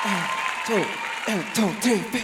two, two, three, four.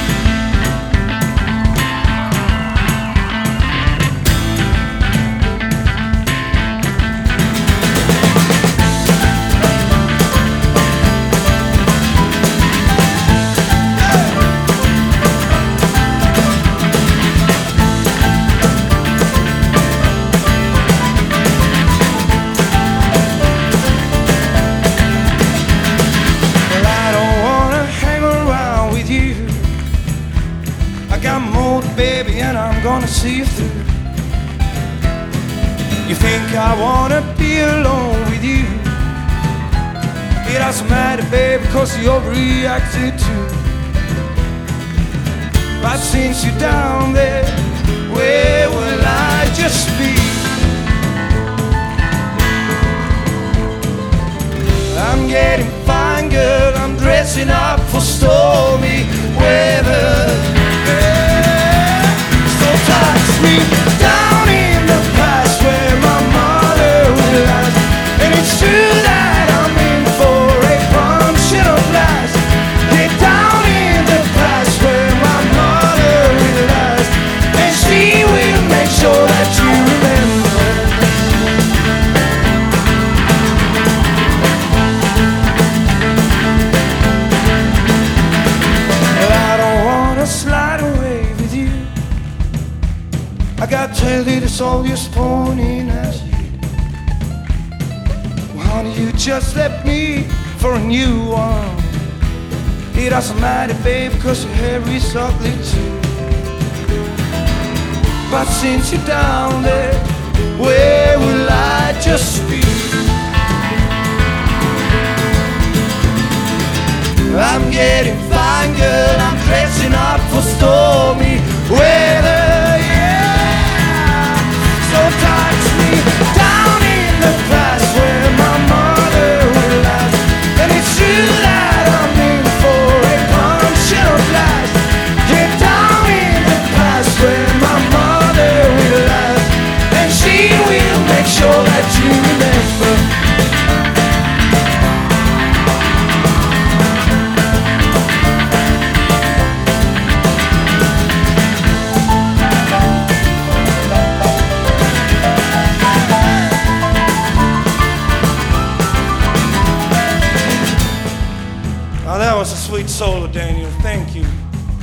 Baby, and I'm gonna see you through. You think I wanna be alone with you? It doesn't matter, baby, cause you overreacted too. But since you're down there, where will I just be? I'm getting fine, girl, I'm dressing up for stormy weather. Touch me down in the past where my mother realized. And it's true that I'm in for a functional blast. Get down in the past where my mother realized. And she will make sure that you remember. Well, I don't wanna slide away with you. I gotta tell you this all you're spawning as you. Why don't you just let me for a new one? It doesn't matter, babe, cause your hair is ugly too. But since you're down there, where will I just be? I'm getting fine, girl, I'm dressing up for stormy weather. So touch me down in the past where my mother realized. And it's true that I'm in for a functional blast. Get down in the past where my mother realized. And she will make sure that you remember. Oh, that was a sweet solo, Daniel. Thank you.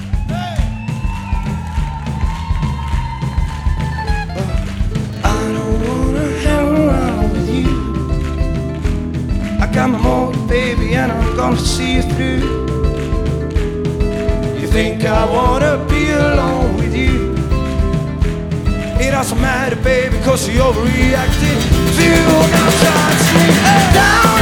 I don't wanna hang around with you. I got my motor, baby, and I'm gonna see you through. You think I wanna be alone with you? It doesn't matter, baby, cause you overreacted. Feel now touch me down